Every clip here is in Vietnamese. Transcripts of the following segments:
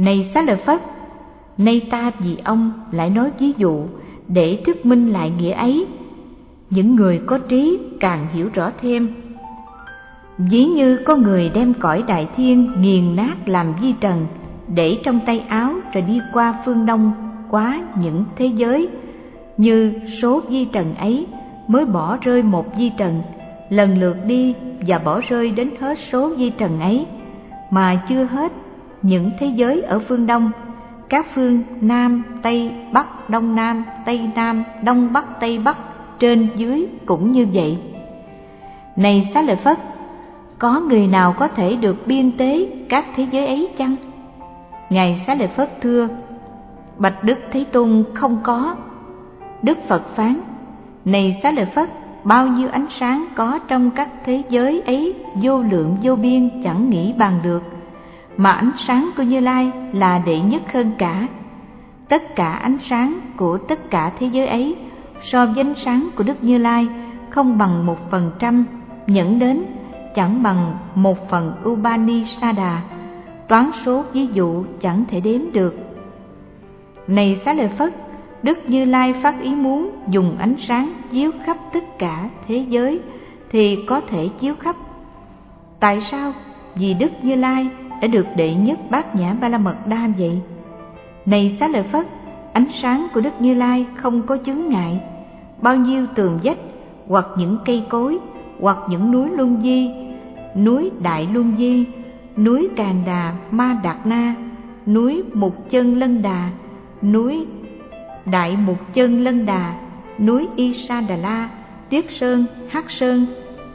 Này Xá Lợi Phất, nay ta vì ông lại nói ví dụ để thuyết minh lại nghĩa ấy. Những người có trí càng hiểu rõ thêm. Ví như có người đem cõi đại thiên nghiền nát làm vi trần, để trong tay áo rồi đi qua phương đông quá những thế giới. Như số vi trần ấy mới bỏ rơi một vi trần, lần lượt đi và bỏ rơi đến hết số vi trần ấy, mà chưa hết những thế giới ở phương đông, các phương Nam, Tây, Bắc, Đông Nam, Tây Nam, Đông Bắc, Tây Bắc, trên dưới cũng như vậy. Này Xá Lợi Phất, có người nào có thể được biên tế các thế giới ấy chăng? Ngài Xá Lợi Phất thưa: Bạch Đức Thế Tôn, không có. Đức Phật phán: Này Xá Lợi Phất, bao nhiêu ánh sáng có trong các thế giới ấy vô lượng vô biên, chẳng nghĩ bàn được, mà ánh sáng của Như Lai là đệ nhất hơn cả. Tất cả ánh sáng của tất cả thế giới ấy so với ánh sáng của Đức Như Lai không bằng 1%, nhẫn đến chẳng bằng 1/1 Upanishada, toán số ví dụ chẳng thể đếm được. Này Xá Lợi Phất, Đức Như Lai phát ý muốn dùng ánh sáng chiếu khắp tất cả thế giới thì có thể chiếu khắp. Tại sao? Vì Đức Như Lai đã được đệ nhất Bát Nhã Ba La Mật Đa vậy. Này Xá Lợi Phất, ánh sáng của Đức Như Lai không có chướng ngại. Bao nhiêu tường vách, hoặc những cây cối, hoặc những núi Luân Di, núi Đại Luân Di, núi Càn Đà Ma Đạt Na, núi Mục Chân Lân Đà, núi Đại Mục Chân Lân Đà, núi Isa Đà La, Tuyết Sơn, Hắc Sơn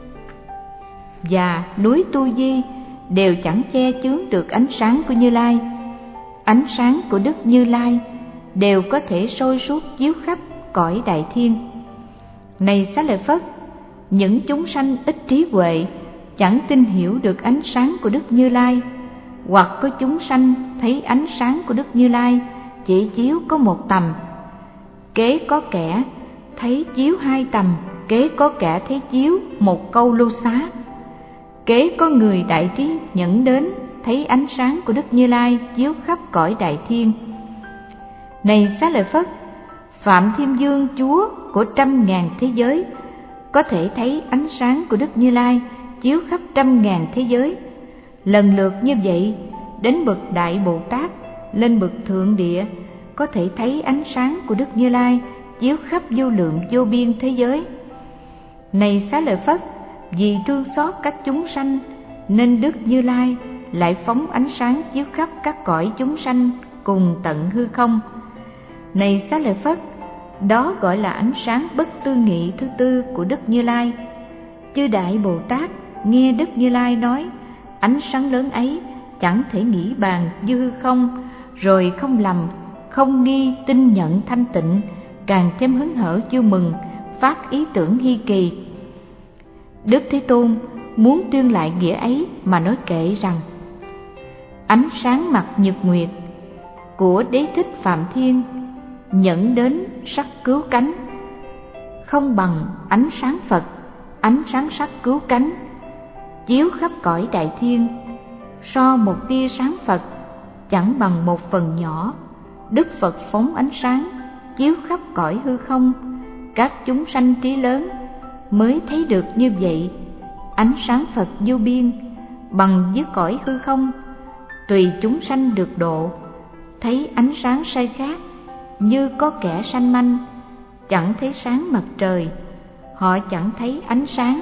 và núi Tu Di đều chẳng che chướng được ánh sáng của Như Lai. Ánh sáng của Đức Như Lai đều có thể soi suốt chiếu khắp cõi đại thiên. Này Xá Lợi Phất, những chúng sanh ít trí huệ chẳng tin hiểu được ánh sáng của Đức Như Lai, hoặc có chúng sanh thấy ánh sáng của Đức Như Lai chỉ chiếu có một tầm, kế có kẻ thấy chiếu 2 tầm, kế có kẻ thấy chiếu 1 câu lô xá. Kế có người đại trí nhẫn đến thấy ánh sáng của Đức Như Lai chiếu khắp cõi đại thiên. Này Xá Lợi Phất, Phạm Thiên Dương Chúa của 100.000 thế giới có thể thấy ánh sáng của Đức Như Lai chiếu khắp 100.000 thế giới. Lần lượt như vậy, đến bậc Đại Bồ Tát lên bậc Thượng Địa có thể thấy ánh sáng của Đức Như Lai chiếu khắp vô lượng vô biên thế giới. Này Xá Lợi Phất, vì thương xót các chúng sanh nên Đức Như Lai lại phóng ánh sáng chiếu khắp các cõi chúng sanh cùng tận hư không. Này Xá Lợi Phất, đó gọi là ánh sáng bất tư nghị thứ tư của Đức Như Lai. Chư Đại Bồ Tát nghe Đức Như Lai nói ánh sáng lớn ấy chẳng thể nghĩ bàn như hư không, rồi không lầm, không nghi, tin nhận thanh tịnh, càng thêm hứng hở vui mừng, phát ý tưởng hy kỳ. Đức Thế Tôn muốn tuyên lại nghĩa ấy mà nói kệ rằng: ánh sáng mặt nhật nguyệt của Đế Thích Phạm Thiên nhẫn đến sắc cứu cánh, không bằng ánh sáng Phật, ánh sáng sắc cứu cánh, chiếu khắp cõi đại thiên. So một tia sáng Phật chẳng bằng 1/phần nhỏ, Đức Phật phóng ánh sáng chiếu khắp cõi hư không, các chúng sanh trí lớn mới thấy được như vậy. Ánh sáng Phật vô biên bằng với cõi hư không, tùy chúng sanh được độ. Thấy ánh sáng sai khác, như có kẻ sanh manh, chẳng thấy sáng mặt trời, họ chẳng thấy ánh sáng.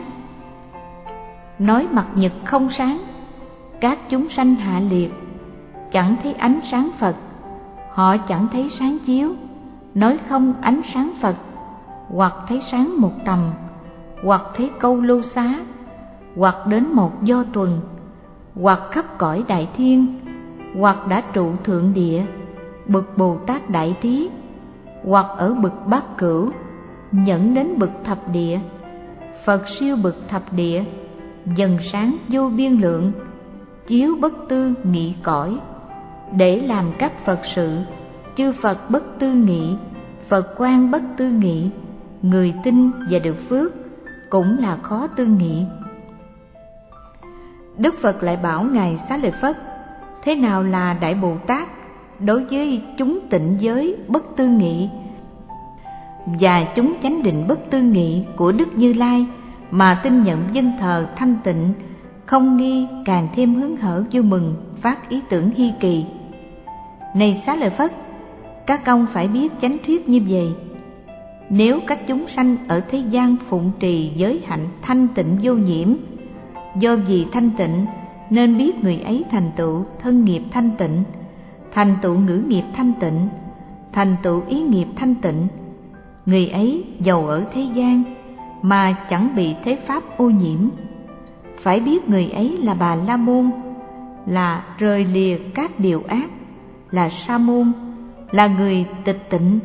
Nói mặt nhật không sáng, các chúng sanh hạ liệt, chẳng thấy ánh sáng Phật, họ chẳng thấy sáng chiếu. Nói không ánh sáng Phật, hoặc thấy sáng một tầm, hoặc thấy câu lô xá, hoặc đến một do tuần, hoặc khắp cõi đại thiên, hoặc đã trụ thượng địa, bậc Bồ Tát đại trí, hoặc ở bậc bát cửu, nhẫn đến bậc thập địa. Phật siêu bậc thập địa, dần sáng vô biên lượng, chiếu bất tư nghị cõi. Để làm các Phật sự, chư Phật bất tư nghị, Phật quan bất tư nghị, người tin và được phước cũng là khó tư nghị. Đức Phật lại bảo Ngài Xá Lợi Phất: thế nào là Đại Bồ Tát đối với chúng tịnh giới bất tư nghị và chúng chánh định bất tư nghị của Đức Như Lai mà tin nhận dân thờ thanh tịnh, không nghi, càng thêm hứng hở vui mừng, phát ý tưởng hy kỳ. Này Xá Lợi Phất, các ông phải biết chánh thuyết như vậy. Nếu các chúng sanh ở thế gian phụng trì giới hạnh thanh tịnh vô nhiễm, do vì thanh tịnh nên biết người ấy thành tựu thân nghiệp thanh tịnh, thành tựu ngữ nghiệp thanh tịnh, thành tựu ý nghiệp thanh tịnh. Người ấy giàu ở thế gian mà chẳng bị thế pháp ô nhiễm. Phải biết người ấy là Bà La Môn, là rời lìa các điều ác, là Sa Môn, là người tịch tịnh,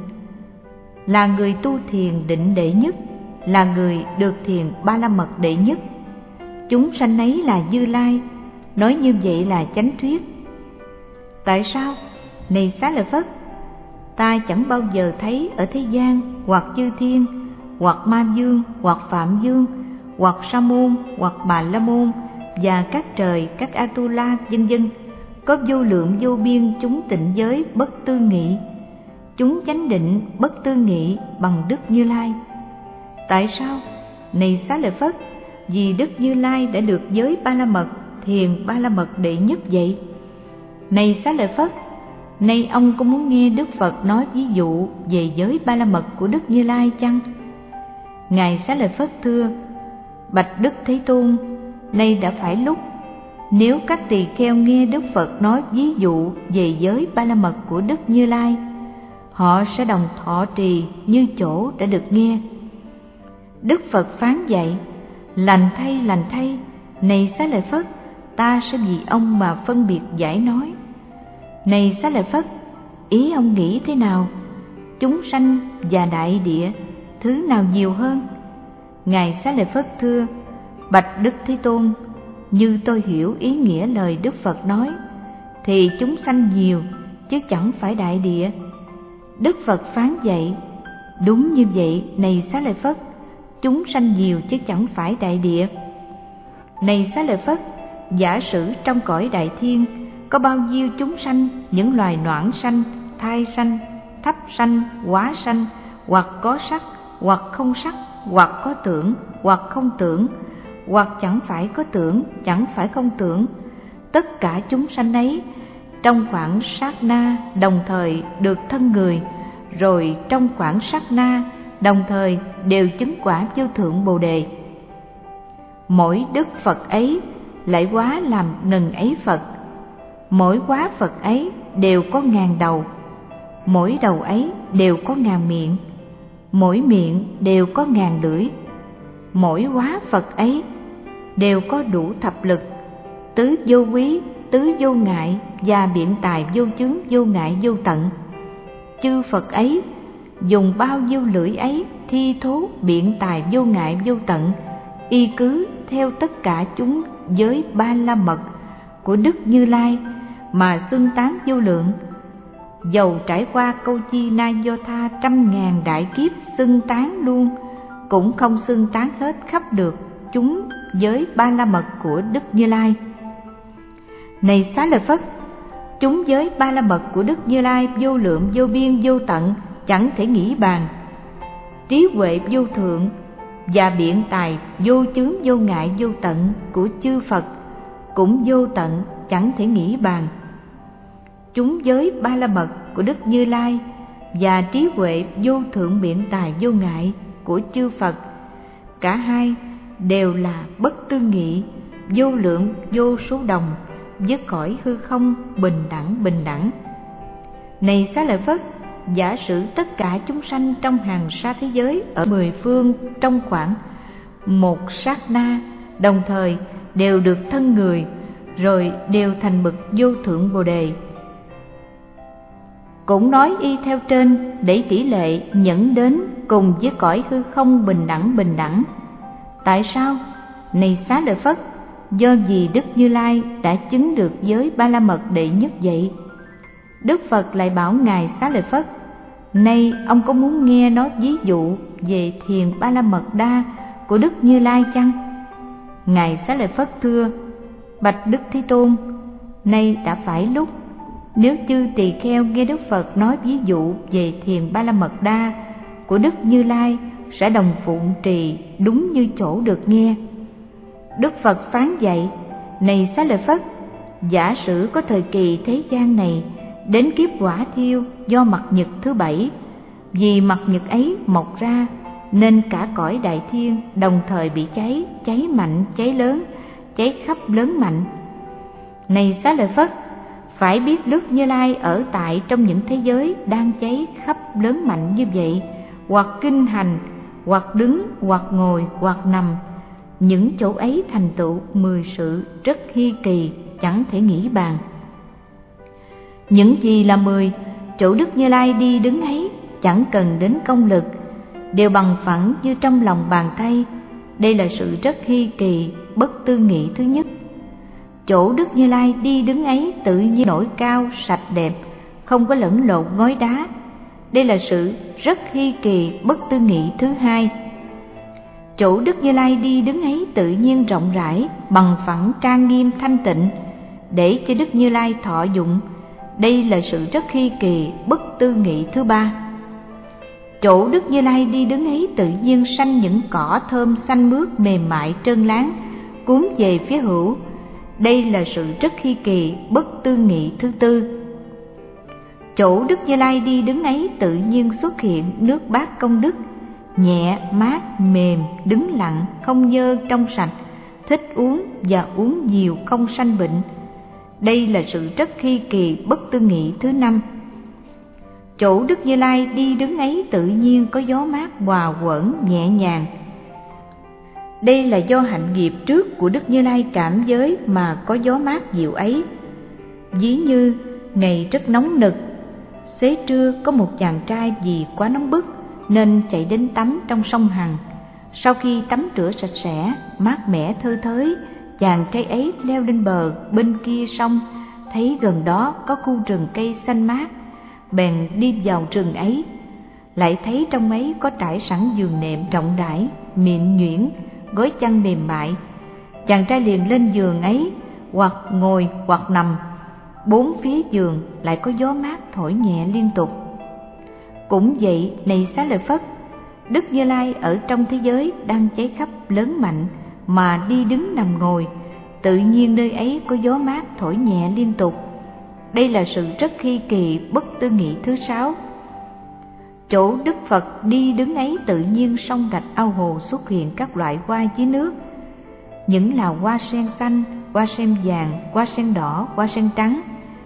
là người tu thiền định đệ nhất, là người được thiền Ba La Mật đệ nhất. Chúng sanh ấy là Như Lai, nói như vậy là chánh thuyết. Tại sao? Này Xá Lợi Phất, ta chẳng bao giờ thấy ở thế gian hoặc chư thiên, hoặc ma dương, hoặc phạm dương, hoặc Sa Môn, hoặc Bà La Môn và các trời, các Atula vân vân, có vô lượng vô biên chúng tịnh giới bất tư nghị, chúng chánh định bất tư nghị bằng Đức Như Lai. Tại sao? Này Xá Lợi Phất, vì Đức Như Lai đã được giới Ba La Mật, thiền Ba La Mật đệ nhất vậy. Này Xá Lợi Phất, nay ông có muốn nghe Đức Phật nói ví dụ về giới Ba La Mật của Đức Như Lai chăng? Ngài Xá Lợi Phất thưa: Bạch Đức Thế Tôn, nay đã phải lúc. Nếu các tỳ kheo nghe Đức Phật nói ví dụ về giới Ba La Mật của Đức Như Lai, họ sẽ đồng thọ trì như chỗ đã được nghe. Đức Phật phán dạy: Lành thay, này Xá Lợi Phất, ta sẽ vì ông mà phân biệt giải nói. Này Xá Lợi Phất, ý ông nghĩ thế nào? Chúng sanh và đại địa, thứ nào nhiều hơn? Ngài Xá Lợi Phất thưa: Bạch Đức Thế Tôn, như tôi hiểu ý nghĩa lời Đức Phật nói, thì chúng sanh nhiều, chứ chẳng phải đại địa. Đức Phật phán dạy: Đúng như vậy, này Xá Lợi Phất, chúng sanh nhiều chứ chẳng phải đại địa. Này Xá Lợi Phất, giả sử trong cõi đại thiên có bao nhiêu chúng sanh, những loài noãn sanh, thai sanh, thấp sanh, hóa sanh, hoặc có sắc, hoặc không sắc, hoặc có tưởng, hoặc không tưởng, hoặc chẳng phải có tưởng, chẳng phải không tưởng. Tất cả chúng sanh ấy trong khoảng sát na đồng thời được thân người, rồi trong khoảng sát na đồng thời đều chứng quả vô thượng Bồ Đề. Mỗi Đức Phật ấy lại hóa làm ngần ấy Phật, mỗi hóa Phật ấy đều có ngàn đầu, mỗi đầu ấy đều có ngàn miệng, mỗi miệng đều có ngàn lưỡi, mỗi hóa Phật ấy đều có đủ thập lực, tứ vô quý, tứ vô ngại và biện tài vô chướng vô ngại vô tận. Chư Phật ấy dùng bao nhiêu lưỡi ấy thi thố biện tài vô ngại vô tận, y cứ theo tất cả chúng giới Ba La Mật của Đức Như Lai mà xưng tán vô lượng. Dầu trải qua câu chi na do tha 100.000 đại kiếp xưng tán luôn, cũng không xưng tán hết khắp được chúng giới Ba La Mật của Đức Như Lai. Này Xá Lợi Phất, chúng giới Ba La Mật của Đức Như Lai vô lượng vô biên vô tận, chẳng thể nghĩ bàn. Trí huệ vô thượng và biện tài vô chướng vô ngại vô tận của chư Phật cũng vô tận, chẳng thể nghĩ bàn. Chúng giới Ba La Mật của Đức Như Lai và trí huệ vô thượng biện tài vô ngại của chư Phật, cả hai đều là bất tư nghị, vô lượng vô số đồng, với cõi hư không bình đẳng. Này Xá Lợi Phất, giả sử tất cả chúng sanh trong hàng sa thế giới ở 10 phương trong khoảng một sát na đồng thời đều được thân người, rồi đều thành bậc vô thượng Bồ Đề. Cũng nói y theo trên để tỷ lệ nhẫn đến cùng với cõi hư không bình đẳng. Tại sao? Này Xá Lợi Phất, do vì Đức Như Lai đã chứng được giới Ba La Mật đệ nhất vậy. Đức Phật lại bảo Ngài Xá Lợi Phất: Nay ông có muốn nghe nói ví dụ về thiền Ba La Mật Đa của Đức Như Lai chăng? Ngài Xá Lợi Phất thưa: Bạch Đức Thế Tôn, Nay đã phải lúc, nếu chư tỳ kheo nghe Đức Phật nói ví dụ về thiền Ba La Mật Đa của Đức Như Lai sẽ đồng phụng trì đúng như chỗ được nghe. Đức Phật phán dạy: này Xá Lợi Phất, giả sử có thời kỳ thế gian này đến kiếp hỏa thiêu do mặt nhật thứ 7, vì mặt nhật ấy mọc ra nên cả cõi đại thiên đồng thời bị cháy, cháy mạnh, cháy lớn, cháy khắp lớn mạnh. Này Xá Lợi Phất, phải biết Đức Như Lai ở tại trong những thế giới đang cháy khắp lớn mạnh như vậy, hoặc kinh hành, hoặc đứng, hoặc ngồi, hoặc nằm. Những chỗ ấy thành tựu 10 sự rất hi kỳ, chẳng thể nghĩ bàn. Những gì là 10 chỗ Đức Như Lai đi đứng ấy chẳng cần đến công lực, đều bằng phẳng như trong lòng bàn tay. Đây là sự rất hi kỳ, bất tư nghị thứ nhất. Chỗ Đức Như Lai đi đứng ấy tự nhiên nổi cao, sạch đẹp, không có lẫn lộn ngói đá. Đây là sự rất hi kỳ, bất tư nghị thứ hai. Chỗ Đức Như Lai đi đứng ấy tự nhiên rộng rãi, bằng phẳng, trang nghiêm, thanh tịnh, để cho Đức Như Lai thọ dụng. Đây là sự rất hi kỳ, bất tư nghị thứ ba. Chỗ Đức Như Lai đi đứng ấy tự nhiên sanh những cỏ thơm xanh mướt, mềm mại, trơn láng, cuốn về phía hữu. Đây là sự rất hi kỳ, bất tư nghị thứ tư. Chỗ Đức Như Lai đi đứng ấy tự nhiên xuất hiện nước bát công đức, nhẹ, mát, mềm, đứng lặng, không dơ, trong sạch, thích uống và uống nhiều, không sanh bệnh. Đây là sự rất hi kỳ, bất tư nghị thứ năm. Chỗ Đức Như Lai đi đứng ấy tự nhiên có gió mát hòa quẩn nhẹ nhàng. Đây là do hạnh nghiệp trước của Đức Như Lai cảm giới mà có gió mát dịu ấy. Ví như ngày rất nóng nực, xế trưa có một chàng trai vì quá nóng bức nên chạy đến tắm trong sông Hằng. Sau khi tắm rửa sạch sẽ, mát mẻ thơ thới, chàng trai ấy leo lên bờ bên kia sông, thấy gần đó có khu rừng cây xanh mát, bèn đi vào rừng ấy. Lại thấy trong ấy có trải sẵn giường nệm rộng rãi, mịn nhuyễn, gối chăn mềm mại. Chàng trai liền lên giường ấy, hoặc ngồi hoặc nằm. Bốn phía giường lại có gió mát thổi nhẹ liên tục. Cũng vậy, này Xá Lợi Phất, Đức Như Lai ở trong thế giới đang cháy khắp lớn mạnh mà đi đứng nằm ngồi, tự nhiên nơi ấy có gió mát thổi nhẹ liên tục. Đây là sự rất hi kỳ, bất tư nghị thứ sáu. Chỗ Đức Phật đi đứng ấy tự nhiên sông gạch ao hồ xuất hiện các loại hoa dưới nước. Những là hoa sen xanh, hoa sen vàng, hoa sen đỏ, hoa sen trắng.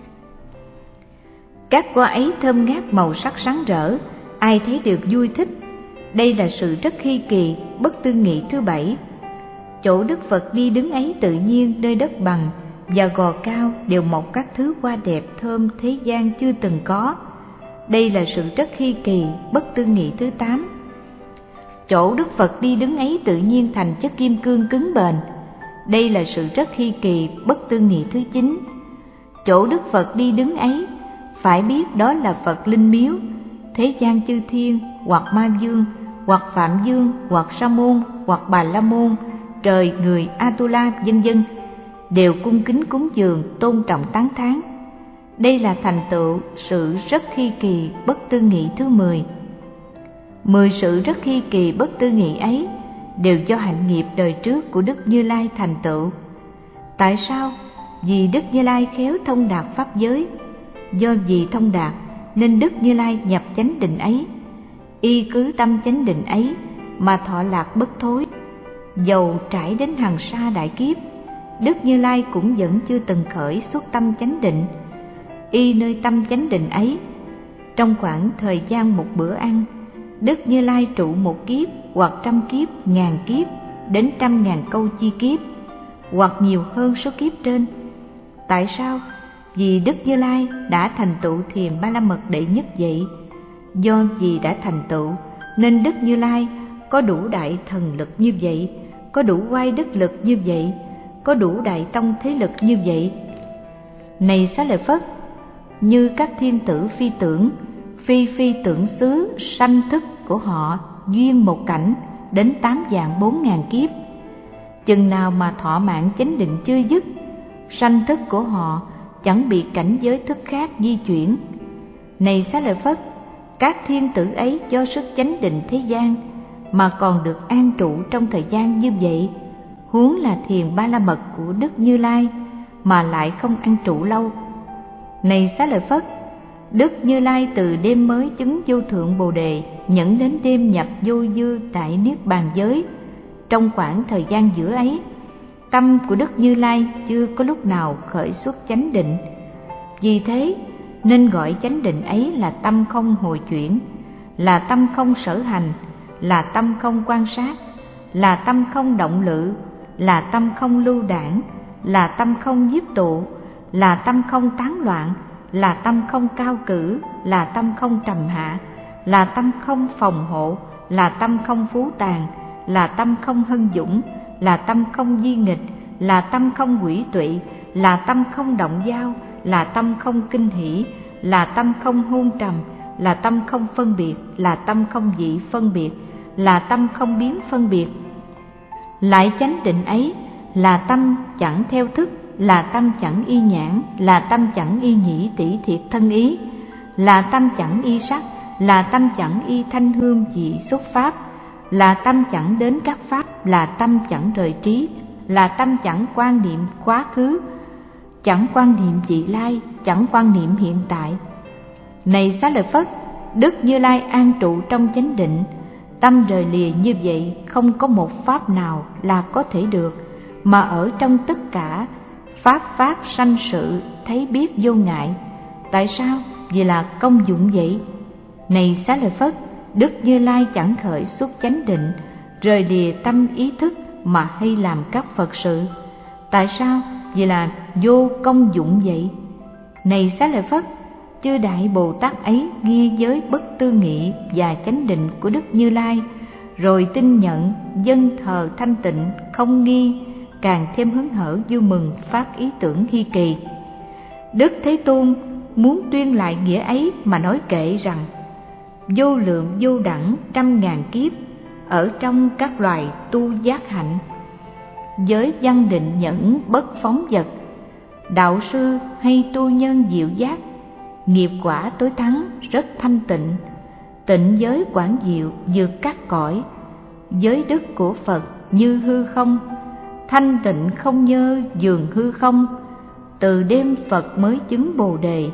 Các hoa ấy thơm ngát, màu sắc sáng rỡ, ai thấy đều vui thích. Đây là sự rất hi kỳ, bất tư nghị thứ bảy. Chỗ Đức Phật đi đứng ấy tự nhiên nơi đất bằng và gò cao đều mọc các thứ hoa đẹp thơm thế gian chưa từng có. Đây là sự rất hi kỳ, bất tư nghị thứ tám. Chỗ Đức Phật đi đứng ấy tự nhiên thành chất kim cương cứng bền. Đây là sự rất hi kỳ, bất tư nghị thứ chín. Chỗ Đức Phật đi đứng ấy phải biết đó là Phật Linh Miếu. Thế gian chư thiên, hoặc Ma Dương, hoặc Phạm Dương, hoặc Sa Môn, hoặc Bà La Môn, trời, người, Atula, vân vân, đều cung kính cúng dường, tôn trọng tán thán. Đây là thành tựu sự rất hi kỳ, bất tư nghị thứ 10. 10 sự rất hi kỳ, bất tư nghị ấy đều do hạnh nghiệp đời trước của Đức Như Lai thành tựu. Tại sao? Vì Đức Như Lai khéo thông đạt pháp giới. Do vì thông đạt nên Đức Như Lai nhập chánh định ấy, y cứ tâm chánh định ấy mà thọ lạc bất thối. Dầu trải đến hằng sa đại kiếp, Đức Như Lai cũng vẫn chưa từng khởi xuất tâm chánh định. Y nơi tâm chánh định ấy, trong khoảng thời gian một bữa ăn, Đức Như Lai trụ một kiếp, hoặc 100 kiếp, 1000 kiếp, đến 100.000 câu chi kiếp, hoặc nhiều hơn số kiếp trên. Tại sao? Vì Đức Như Lai đã thành tựu thiền Ba La Mật đệ nhất vậy. Do vì đã thành tựu nên Đức Như Lai có đủ đại thần lực như vậy, có đủ oai đức lực như vậy, có đủ đại tông thế lực như vậy. Này Xá Lợi Phất, như các thiên tử phi tưởng, phi tưởng xứ sanh thức của họ duyên một cảnh đến 8.400.000 kiếp. Chừng nào mà thọ mạng chánh định chưa dứt, sanh thức của họ chẳng bị cảnh giới thức khác di chuyển. Này Xá Lợi Phất, các thiên tử ấy do sức chánh định thế gian mà còn được an trụ trong thời gian như vậy, huống là thiền ba la mật của Đức Như Lai mà lại không an trụ lâu. Này Xá Lợi Phất, Đức Như Lai từ đêm mới chứng vô thượng Bồ Đề nhẫn đến đêm nhập vô dư đại niết bàn giới, trong khoảng thời gian giữa ấy, tâm của Đức Như Lai chưa có lúc nào khởi xuất chánh định. Vì thế nên gọi chánh định ấy là tâm không hồi chuyển, là tâm không sở hành, là tâm không quan sát, là tâm không động lự, là tâm không lưu đảng, là tâm không nhiếp tụ, là tâm không tán loạn, là tâm không cao cử, là tâm không trầm hạ, là tâm không phòng hộ, là tâm không phú tàn, là tâm không hân dũng, là tâm không di nghịch, là tâm không quỷ tụy, là tâm không động dao, là tâm không kinh hỷ, là tâm không hôn trầm, là tâm không phân biệt, là tâm không dị phân biệt, là tâm không biến phân biệt. Lại chánh định ấy là tâm chẳng theo thức, là tâm chẳng y nhãn, là tâm chẳng y nhĩ tỷ thiệt thân ý, là tâm chẳng y sắc, là tâm chẳng y thanh hương dị xúc pháp, là tâm chẳng đến các pháp, là tâm chẳng rời trí, là tâm chẳng quan niệm quá khứ, chẳng quan niệm vị lai, chẳng quan niệm hiện tại. Này Xá Lợi Phất, Đức Như Lai an trụ trong chánh định, tâm rời lìa như vậy không có một pháp nào là có thể được, mà ở trong tất cả pháp sanh sự thấy biết vô ngại. Tại sao? Vì là công dụng vậy. Này Xá Lợi Phất, Đức Như Lai chẳng khởi xuất chánh định, rời lìa tâm ý thức mà hay làm các Phật sự. Tại sao? Vì là vô công dụng vậy. Này Xá Lợi Phất, chư Đại Bồ Tát ấy nghe giới bất tư nghị và chánh định của Đức Như Lai, rồi tin nhận, dâng thờ thanh tịnh, không nghi, càng thêm hứng hở vui mừng, phát ý tưởng hy kỳ. Đức Thế Tôn muốn tuyên lại nghĩa ấy mà nói kệ rằng: vô lượng vô đẳng trăm ngàn kiếp ở trong các loài tu giác hạnh, giới văn định nhẫn bất phóng vật, đạo sư hay tu nhân diệu giác, nghiệp quả tối thắng rất thanh tịnh, tịnh giới quảng diệu vượt các cõi, giới đức của Phật như hư không, thanh tịnh không nhơ dường hư không. Từ đêm Phật mới chứng Bồ Đề,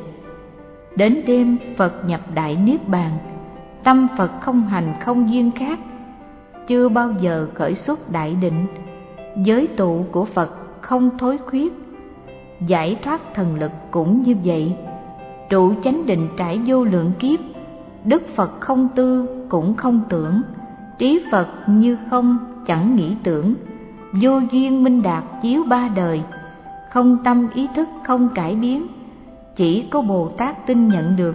đến đêm Phật nhập đại niết bàn, tâm Phật không hành không duyên khác, chưa bao giờ khởi xuất đại định. Giới tụ của Phật không thối khuyết, giải thoát thần lực cũng như vậy. Trụ chánh định trải vô lượng kiếp, đức Phật không tư cũng không tưởng, trí Phật như không chẳng nghĩ tưởng, vô duyên minh đạt chiếu ba đời, không tâm ý thức không cải biến, chỉ có Bồ Tát tin nhận được.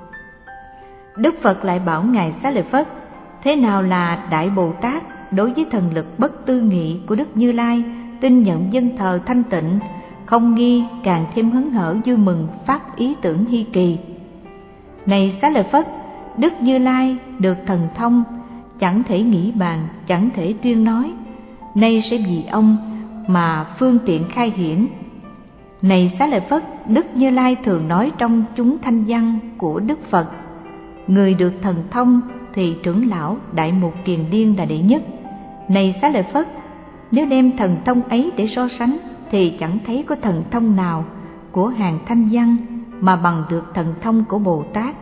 Đức Phật lại bảo Ngài Xá Lợi Phất, thế nào là Đại Bồ Tát đối với thần lực bất tư nghị của Đức Như Lai, tin nhận dâng thờ thanh tịnh, không nghi, càng thêm hứng hở vui mừng, phát ý tưởng hy kỳ. Này Xá Lợi Phất, Đức Như Lai được thần thông, chẳng thể nghĩ bàn, chẳng thể tuyên nói, nay sẽ vì ông mà phương tiện khai hiển. Này Xá Lợi Phất, Đức Như Lai thường nói trong chúng thanh văn của Đức Phật, người được thần thông thì trưởng lão Đại Mục Kiền Liên là đệ nhất. Này Xá Lợi Phất, nếu đem thần thông ấy để so sánh thì chẳng thấy có thần thông nào của hàng thanh văn mà bằng được thần thông của Bồ Tát.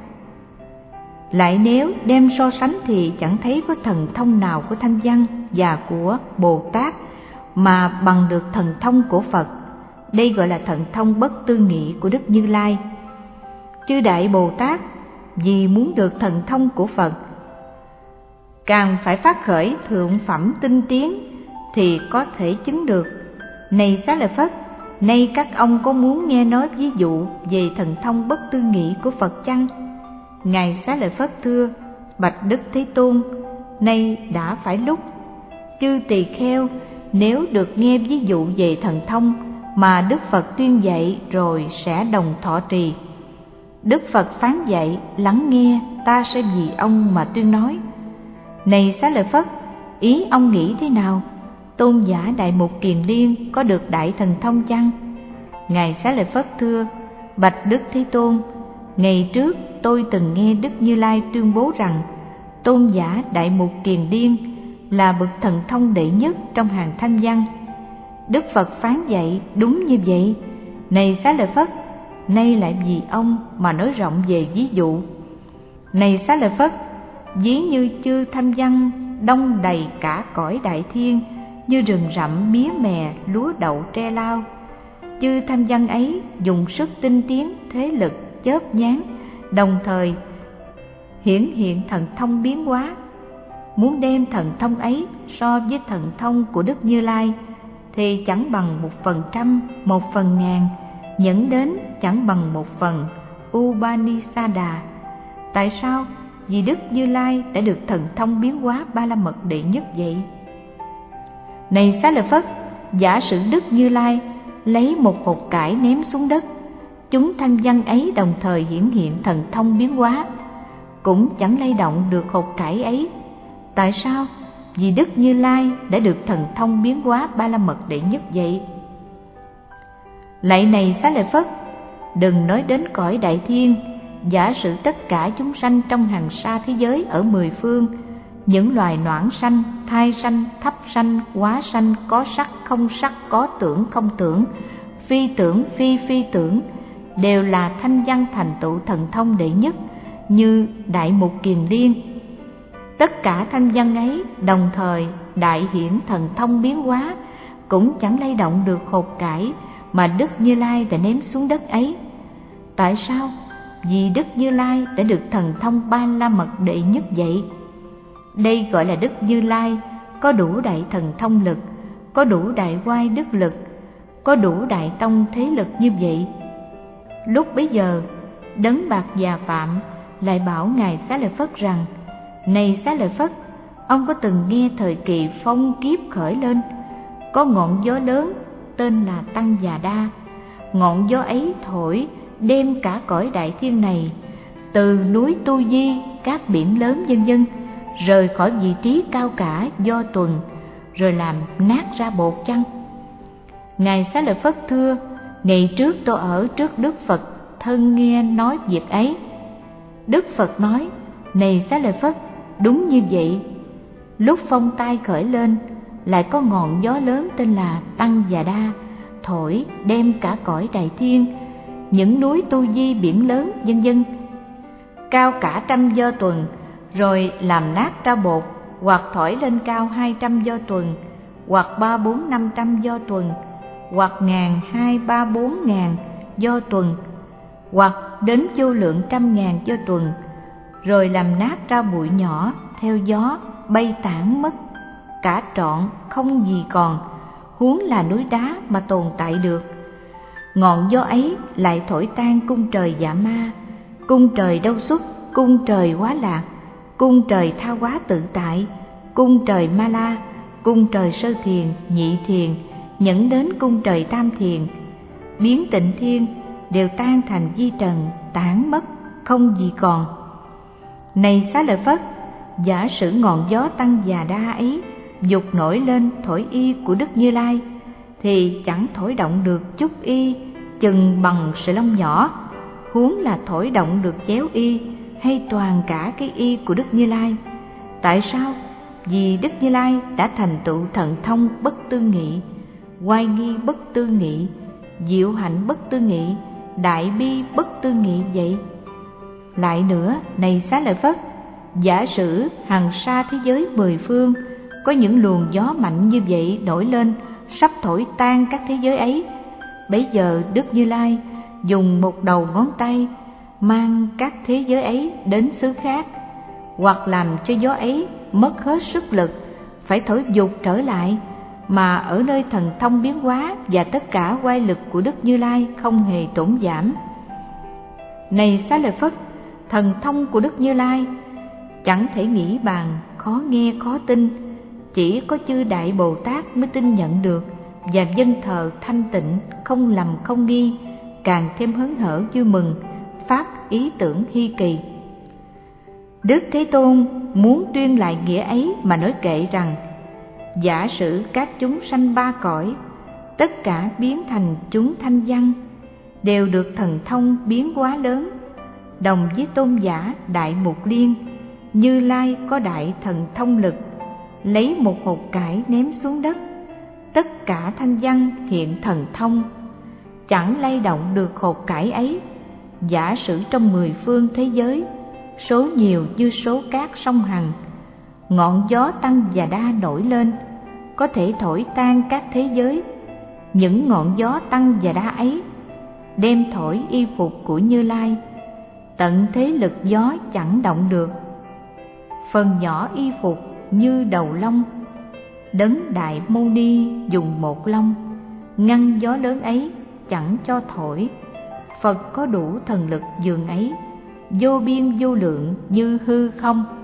Lại nếu đem so sánh thì chẳng thấy có thần thông nào của thanh văn và của Bồ Tát mà bằng được thần thông của Phật. Đây gọi là thần thông bất tư nghị của Đức Như Lai. Chư Đại Bồ Tát vì muốn được thần thông của Phật, càng phải phát khởi thượng phẩm tinh tiến thì có thể chứng được. Này Xá Lợi Phất, nay các ông có muốn nghe nói ví dụ về thần thông bất tư nghị của Phật chăng? Ngài Xá Lợi Phất thưa: bạch Đức Thế Tôn, nay đã phải lúc. Chư tỳ kheo, nếu được nghe ví dụ về thần thông mà Đức Phật tuyên dạy rồi sẽ đồng thọ trì. Đức Phật phán dạy: lắng nghe, ta sẽ vì ông mà tuyên nói. Này Xá Lợi Phất, ý ông nghĩ thế nào? Tôn giả Đại Mục Kiền Liên có được đại thần thông chăng? Ngài Xá Lợi Phất thưa: Bạch Đức Thế Tôn, ngày trước tôi từng nghe Đức Như Lai tuyên bố rằng tôn giả Đại Mục Kiền Liên là bậc thần thông đệ nhất trong hàng thanh văn. Đức Phật phán dạy đúng như vậy. Này Xá Lợi Phất, nay lại vì ông mà nói rộng về ví dụ. Này Xá Lợi Phất, ví như chư thanh văn đông đầy cả cõi đại thiên, như rừng rậm mía mè lúa đậu tre lao. Chư thanh văn ấy dùng sức tinh tiến thế lực chớp nhoáng, đồng thời hiển hiện thần thông biến hóa. Muốn đem thần thông ấy so với thần thông của Đức Như Lai thì chẳng bằng 1/100, 1/1000, nhẫn đến chẳng bằng 1/1 Upanisada. Tại sao? Vì Đức Như Lai đã được thần thông biến hóa Ba La Mật đệ nhất vậy. Này Xá Lợi Phất, giả sử Đức Như Lai lấy một hột cải ném xuống đất, chúng thanh văn ấy đồng thời hiển hiện thần thông biến hóa, cũng chẳng lay động được hột cải ấy. Tại sao? Vì Đức Như Lai đã được thần thông biến hóa Ba La Mật đệ nhất vậy. Lạy này Xá Lợi Phất, đừng nói đến cõi đại thiên, giả sử tất cả chúng sanh trong hàng sa thế giới ở 10 phương, những loài noãn sanh, thai sanh, thấp sanh, hóa sanh, có sắc không sắc, có tưởng không tưởng, phi tưởng phi phi tưởng, đều là thanh văn thành tựu thần thông đệ nhất như Đại Mục Kiền Liên. Tất cả thanh văn ấy đồng thời đại hiển thần thông biến hóa, cũng chẳng lay động được hột cải mà Đức Như Lai đã ném xuống đất ấy. Tại sao? Vì Đức Như Lai đã được thần thông Ba La Mật đệ nhất vậy. Đây gọi là Đức Như Lai có đủ đại thần thông lực, có đủ đại oai đức lực, có đủ đại tông thế lực như vậy. Lúc bấy giờ, Đấng Bạc Già Phạm lại bảo Ngài Xá Lợi Phất rằng: Này Xá Lợi Phất, ông có từng nghe thời kỳ phong kiếp khởi lên, có ngọn gió lớn tên là Tăng Già Đa. Ngọn gió ấy thổi đem cả cõi đại thiên này, từ núi Tu Di, các biển lớn vân vân, rời khỏi vị trí cao cả do tuần, rồi làm nát ra bột chăng? Ngài Xá Lợi Phất thưa: Ngày trước tôi ở trước Đức Phật thân nghe nói việc ấy. Đức Phật nói: Này Xá Lợi Phất, đúng như vậy. Lúc phong tai khởi lên, lại có ngọn gió lớn tên là Tăng Già Đa thổi đem cả cõi đại thiên, những núi Tu Di, biển lớn vân vân, cao cả 100 do tuần, rồi làm nát ra bột, hoặc thổi lên cao 200 do tuần, hoặc 3, 4, 500 do tuần, hoặc 1000, 2, 3, 4 ngàn do tuần, hoặc đến vô lượng 100.000 do tuần, rồi làm nát ra bụi nhỏ theo gió bay tản mất cả trọn, không gì còn, huống là núi đá mà tồn tại được. Ngọn gió ấy lại thổi tan cung trời Dạ Ma, cung trời Đâu Xuất, cung trời Hóa Lạc, cung trời Tha Hóa Tự Tại, cung trời Ma La, cung trời Sơ Thiền, Nhị Thiền, nhẫn đến cung trời Tam Thiền. Biến Tịnh Thiên đều tan thành di trần, tản mất, không gì còn. Này Xá Lợi Phất, giả sử ngọn gió Tăng Già Đa ấy dục nổi lên thổi y của Đức Như Lai, thì chẳng thổi động được chút y chừng bằng sợi lông nhỏ, huống là thổi động được chéo y hay toàn cả cái y của Đức Như Lai. Tại sao? Vì Đức Như Lai đã thành tựu thần thông bất tư nghị, oai nghi bất tư nghị, diệu hạnh bất tư nghị, đại bi bất tư nghị vậy. Lại nữa, này Xá Lợi Phất, giả sử hằng sa thế giới 10 phương có những luồng gió mạnh như vậy nổi lên, sắp thổi tan các thế giới ấy. Bấy giờ Đức Như Lai dùng một đầu ngón tay mang các thế giới ấy đến xứ khác, hoặc làm cho gió ấy mất hết sức lực, phải thổi dục trở lại, mà ở nơi thần thông biến hóa và tất cả oai lực của Đức Như Lai không hề tổn giảm. Này Xá Lợi Phất, thần thông của Đức Như Lai chẳng thể nghĩ bàn, khó nghe khó tin, chỉ có chư Đại Bồ Tát mới tin nhận được và vâng thờ thanh tịnh, không lầm không nghi, càng thêm hớn hở vui mừng, phát ý tưởng hy kỳ. Đức Thế Tôn muốn tuyên lại nghĩa ấy mà nói kệ rằng: giả sử các chúng sanh ba cõi, tất cả biến thành chúng thanh văn, đều được thần thông biến hóa lớn. Đồng với tôn giả Đại Mục Liên, Như Lai có đại thần thông lực, lấy một hột cải ném xuống đất, tất cả thanh văn hiện thần thông, chẳng lay động được hột cải ấy. Giả sử trong 10 phương thế giới, số nhiều như số cát sông Hằng, ngọn gió tăng và đa nổi lên, có thể thổi tan các thế giới. Những ngọn gió tăng và đa ấy đem thổi y phục của Như Lai, tận thế lực gió chẳng động được. Phần nhỏ y phục như đầu lông, Đấng Đại Mâu Ni dùng một lông ngăn gió lớn ấy chẳng cho thổi. Phật có đủ thần lực dường ấy, vô biên vô lượng như hư không.